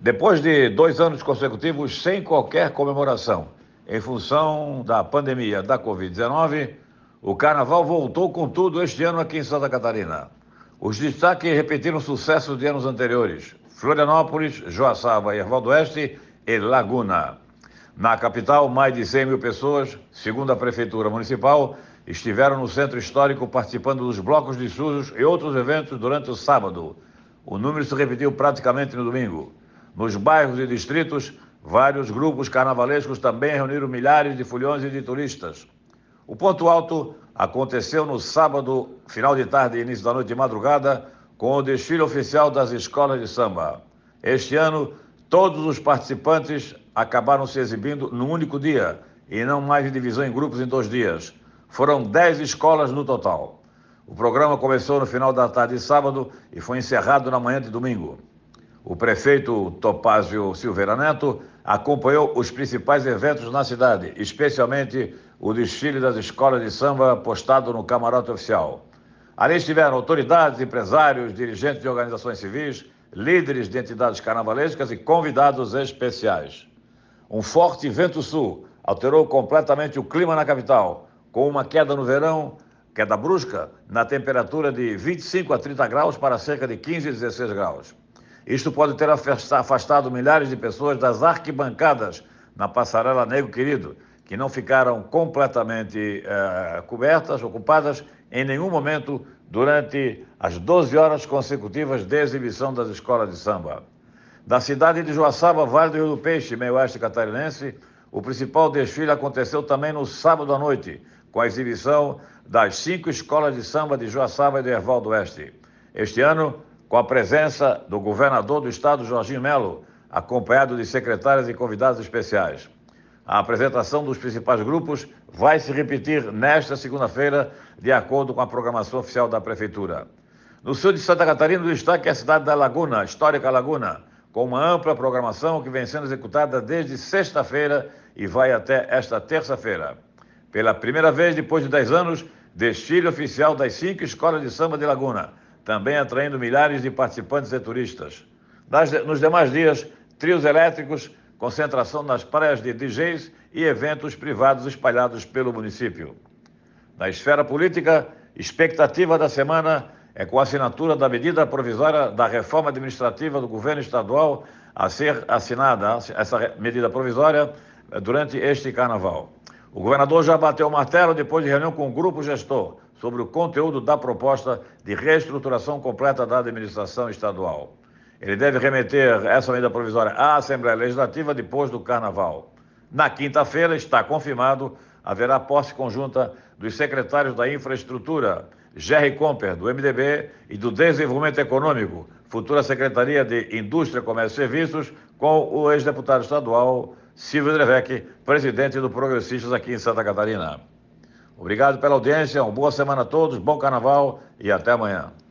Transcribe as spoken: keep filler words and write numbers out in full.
Depois de dois anos consecutivos sem qualquer comemoração, em função da pandemia da covid dezenove, o Carnaval voltou com tudo este ano aqui em Santa Catarina. Os destaques repetiram sucessos de anos anteriores: Florianópolis, Joaçaba e Erval do Oeste e Laguna. Na capital, mais de cem mil pessoas, segundo a Prefeitura Municipal, estiveram no Centro Histórico participando dos blocos de sujos e outros eventos durante o sábado. O número se repetiu praticamente no domingo. Nos bairros e distritos, vários grupos carnavalescos também reuniram milhares de foliões e de turistas. O ponto alto aconteceu no sábado, final de tarde e início da noite de madrugada, com o desfile oficial das escolas de samba. Este ano, todos os participantes acabaram se exibindo num único dia e não mais em divisão em grupos em dois dias. Foram dez escolas no total. O programa começou no final da tarde de sábado e foi encerrado na manhã de domingo. O prefeito Topázio Silveira Neto acompanhou os principais eventos na cidade, especialmente o desfile das escolas de samba postado no camarote oficial. Ali estiveram autoridades, empresários, dirigentes de organizações civis, líderes de entidades carnavalescas e convidados especiais. Um forte vento sul alterou completamente o clima na capital, com uma queda no verão, queda brusca, na temperatura de vinte e cinco a trinta graus para cerca de quinze a dezesseis graus. Isto pode ter afastado milhares de pessoas das arquibancadas na passarela Negro Querido, que não ficaram completamente eh, cobertas, ocupadas em nenhum momento durante as doze horas consecutivas de exibição das escolas de samba. Da cidade de Joaçaba, Vale do Rio do Peixe, meio oeste catarinense, o principal desfile aconteceu também no sábado à noite, com a exibição das cinco escolas de samba de Joaçaba e do Erval do Oeste. Este ano, com a presença do governador do estado, Jorginho Melo, acompanhado de secretários e convidados especiais. A apresentação dos principais grupos vai se repetir nesta segunda-feira, de acordo com a programação oficial da Prefeitura. No sul de Santa Catarina, o destaque é a cidade da Laguna, a histórica Laguna, com uma ampla programação que vem sendo executada desde sexta-feira e vai até esta terça-feira. Pela primeira vez, depois de dez anos, desfile oficial das cinco escolas de samba de Laguna, também atraindo milhares de participantes e turistas. Nas, nos demais dias, trios elétricos, concentração nas praias de D Js e eventos privados espalhados pelo município. Na esfera política, expectativa da semana é com a assinatura da medida provisória da reforma administrativa do governo estadual a ser assinada, essa medida provisória, durante este carnaval. O governador já bateu o martelo depois de reunião com o grupo gestor sobre o conteúdo da proposta de reestruturação completa da administração estadual. Ele deve remeter essa medida provisória à Assembleia Legislativa depois do Carnaval. Na quinta-feira, está confirmado, haverá posse conjunta dos secretários da Infraestrutura, Jerry Comper, do M D B, e do Desenvolvimento Econômico, futura Secretaria de Indústria, Comércio e Serviços, com o ex-deputado estadual Silvio Drevec, presidente do Progressistas aqui em Santa Catarina. Obrigado pela audiência, uma boa semana a todos, bom Carnaval e até amanhã.